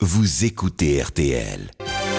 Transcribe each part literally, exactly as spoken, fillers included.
vous écoutez R T L.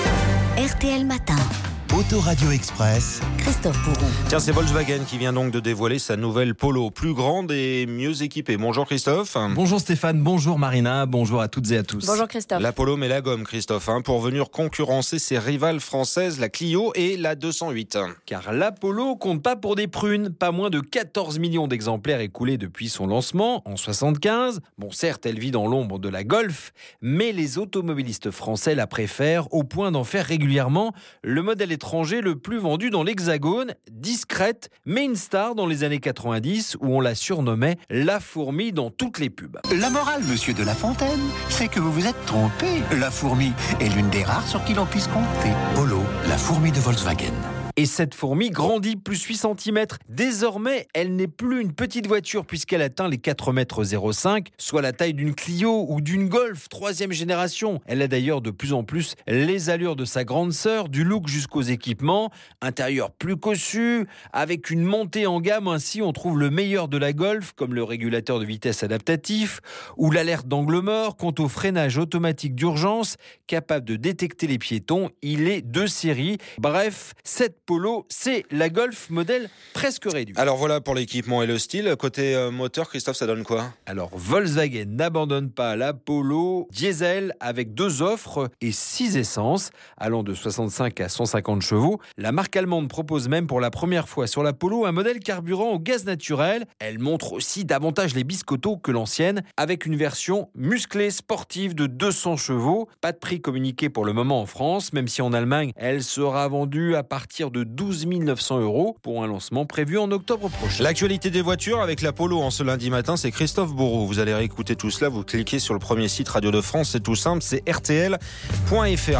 R T L Matin. Autoradio Express. Christophe Bourron. Tiens, c'est Volkswagen qui vient donc de dévoiler sa nouvelle Polo, plus grande et mieux équipée. Bonjour Christophe. Bonjour Stéphane, bonjour Marina, bonjour à toutes et à tous. Bonjour Christophe. La Polo met la gomme, Christophe, hein, pour venir concurrencer ses rivales françaises, la Clio et la deux cent huit. Car la Polo compte pas pour des prunes, pas moins de quatorze millions d'exemplaires écoulés depuis son lancement en soixante-quinze. Bon, certes, elle vit dans l'ombre de la Golf, mais les automobilistes français la préfèrent au point d'en faire régulièrement le modèle étranger le plus vendu dans l'Hexagone, discrète, mais une star dans les années quatre-vingt-dix où on la surnommait la fourmi dans toutes les pubs. La morale, monsieur de La Fontaine, c'est que vous vous êtes trompé. La fourmi est l'une des rares sur qui l'on puisse compter. Polo, la fourmi de Volkswagen. Et cette fourmi grandit plus huit centimètres. Désormais, elle n'est plus une petite voiture puisqu'elle atteint les quatre mètres zéro cinq, soit la taille d'une Clio ou d'une Golf troisième génération. Elle a d'ailleurs de plus en plus les allures de sa grande sœur, du look jusqu'aux équipements. Intérieur plus cossu, avec une montée en gamme. Ainsi, on trouve le meilleur de la Golf, comme le régulateur de vitesse adaptatif ou l'alerte d'angle mort. Quant au freinage automatique d'urgence, capable de détecter les piétons, il est de série. Bref, cette Polo, c'est la Golf modèle presque réduit. Alors voilà pour l'équipement et le style. Côté euh, moteur, Christophe, ça donne quoi ? Alors Volkswagen n'abandonne pas la Polo diesel avec deux offres et six essences, allant de soixante-cinq à cent cinquante chevaux. La marque allemande propose même pour la première fois sur la Polo un modèle carburant au gaz naturel. Elle montre aussi davantage les biscottos que l'ancienne, avec une version musclée sportive de deux cents chevaux. Pas de prix communiqué pour le moment en France, même si en Allemagne, elle sera vendue à partir de douze mille neuf cents euros pour un lancement prévu en octobre prochain. L'actualité des voitures avec la Polo en ce lundi matin, c'est Christophe Bourreau. Vous allez réécouter tout cela, vous cliquez sur le premier site Radio de France, c'est tout simple, c'est R T L point F R.